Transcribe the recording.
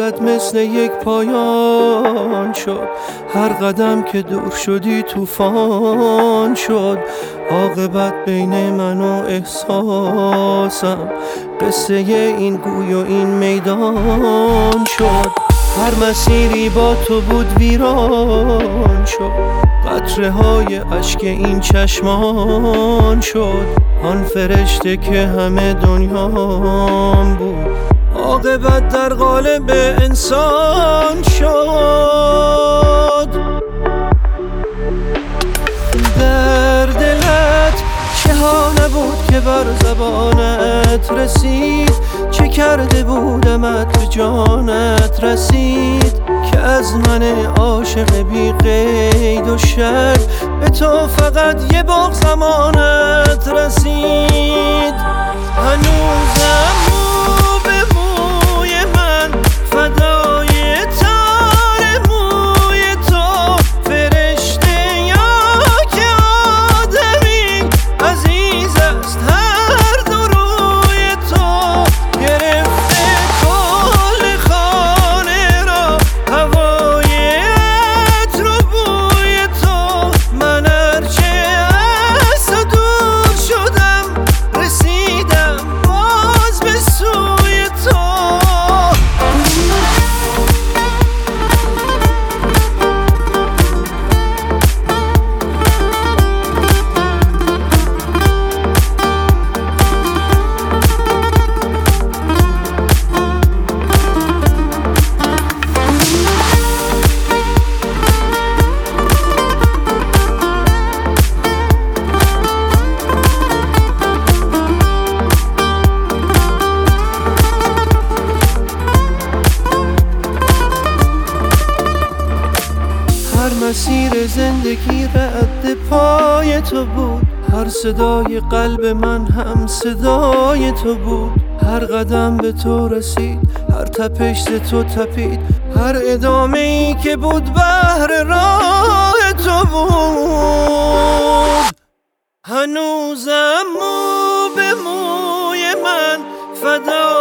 عاقبت مثل یک پایان شد، هر قدم که دور شدی طوفان شد. عاقبت بین من و احساسم، قصه این گوی و این میدان شد. هر مسیری با تو بود ویران شد، قطره های اشک این چشمان شد. آن فرشته که همه دنیام بود، عاقبت در قالب انسان شد. در دلت چه ها نبود که بر زبانت رسید، چه کرده بودمت به جانت رسید، که از من عاشق بی قید و شرط به تو فقط یه باغ زمانت رسید. هنوزم مو به موی من فدای تار موی تو، فرشته یا که آدمی عزیز است هر دو روی تو. گرفته کل خانه را هوای عطر و بوی تو، من هرچه از تو دور شدم رسیدم باز به سوی تو. هر مسیر زندگی رد پای تو بود، هر صدای قلب من هم صدای تو بود. هر قدم به تو رسید، هر تپش ز تو تپید، هر ادامه ای که بود بهر راه تو بود. هنوزم مو به موی من فدا